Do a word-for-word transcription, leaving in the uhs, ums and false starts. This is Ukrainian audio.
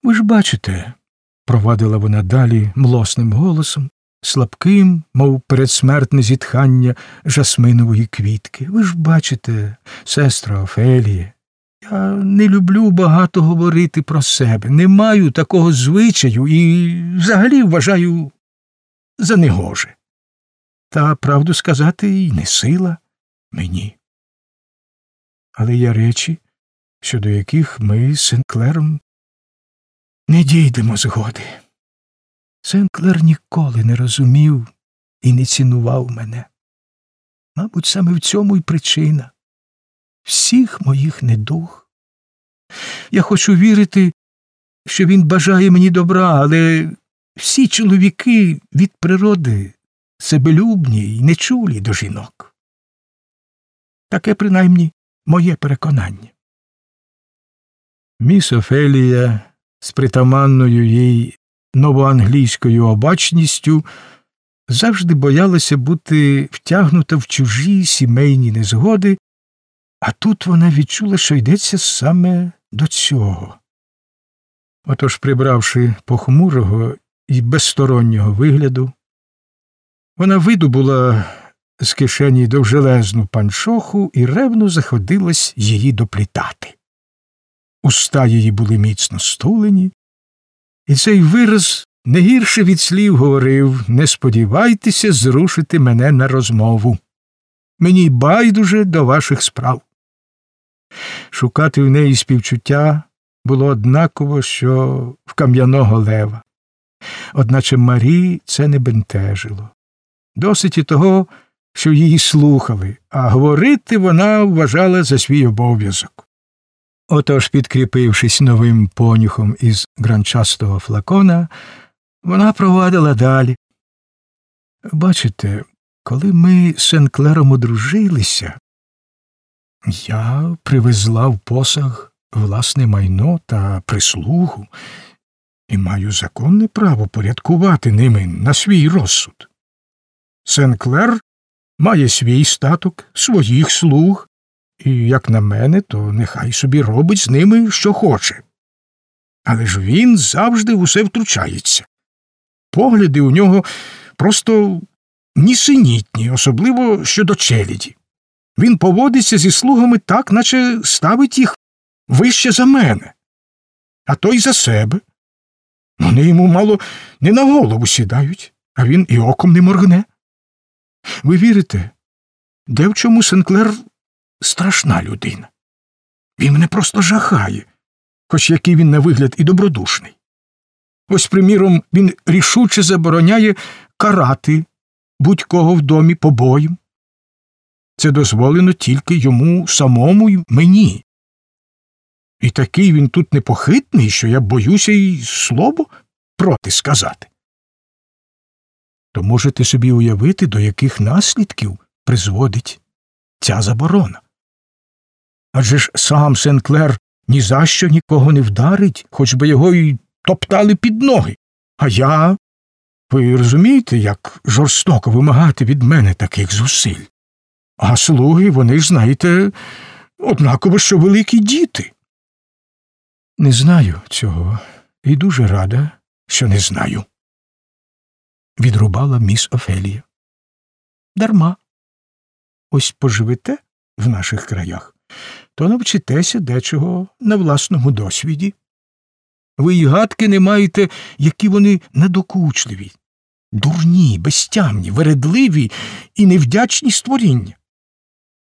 Ви ж бачите, провадила вона далі млосним голосом, слабким, мов передсмертне зітхання жасминової квітки. Ви ж бачите, сестра Офеліє, я не люблю багато говорити про себе, не маю такого звичаю і взагалі вважаю за негоже. Та, правду сказати, й не сила мені. Але є речі, щодо яких ми з Сенклером не дійдемо згоди. Сенклер ніколи не розумів і не цінував мене. Мабуть, саме в цьому й причина всіх моїх недуг. Я хочу вірити, що він бажає мені добра, але всі чоловіки від природи себелюбні й нечулі до жінок. Таке, принаймні, моє переконання. Міс Офелія з притаманною їй новоанглійською обачністю завжди боялася бути втягнута в чужі сімейні незгоди, а тут вона відчула, що йдеться саме до цього. Отож, прибравши похмурого і безстороннього вигляду, вона видобула з кишені довжелезну панчоху і ревно заходилась її доплітати. Уста її були міцно стулені, і цей вираз не гірше від слів говорив: «Не сподівайтеся зрушити мене на розмову. Мені байдуже до ваших справ». Шукати в неї співчуття було однаково, що в кам'яного лева. Одначе Марі це не бентежило. Досить і того, що її слухали, а говорити вона вважала за свій обов'язок. Отож, підкріпившись новим понюхом із гранчастого флакона, вона провадила далі. Бачите, коли ми з Сенклером одружилися, я привезла в посаг власне майно та прислугу і маю законне право порядкувати ними на свій розсуд. Сенклер має свій статок, своїх слуг, і, як на мене, то нехай собі робить з ними, що хоче. Але ж він завжди в усе втручається. Погляди у нього просто нісенітні, особливо щодо челяді. Він поводиться зі слугами так, наче ставить їх вище за мене, а то й за себе. Вони йому мало не на голову сідають, а він і оком не моргне. Ви вірите, де в чому Сенклер страшна людина? Він мене просто жахає, хоч який він на вигляд і добродушний. Ось, приміром, він рішуче забороняє карати будь-кого в домі побоєм. Це дозволено тільки йому самому й мені. І такий він тут непохитний, що я боюся й слово проти сказати. То можете собі уявити, до яких наслідків призводить ця заборона. Адже ж сам Сенклер ні за що нікого не вдарить, хоч би його й топтали під ноги. А я... Ви розумієте, як жорстоко вимагати від мене таких зусиль? А слуги, вони ж, знаєте, однаково, що великі діти. Не знаю цього, і дуже рада, що не знаю. Відрубала міс Офелія. Дарма. Ось поживете в наших краях, то навчитеся дечого на власному досвіді. Ви й гадки не маєте, які вони надокучливі, дурні, безтямні, вередливі і невдячні створіння.